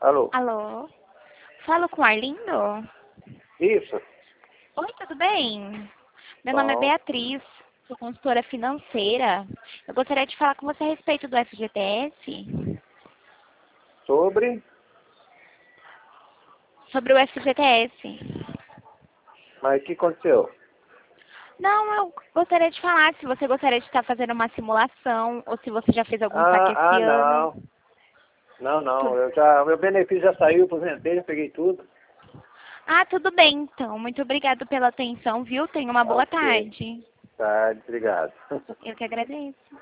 Alô? Alô? Falo com Arlindo? Isso? Oi, tudo bem? Meu nome é Bom. Beatriz, sou consultora financeira. Eu gostaria de falar com você a respeito do FGTS. Sobre? Sobre o FGTS. Mas o que aconteceu? Não, eu gostaria de falar se você gostaria de estar fazendo uma simulação ou se você já fez algum saque esse ano. Não. Não, não. Tu- Meu benefício já saiu, aposentei, já peguei tudo. Ah, tudo bem, então. Muito obrigada pela atenção, viu? Tenha uma boa Ok. tarde. Tá, obrigado. Eu que agradeço.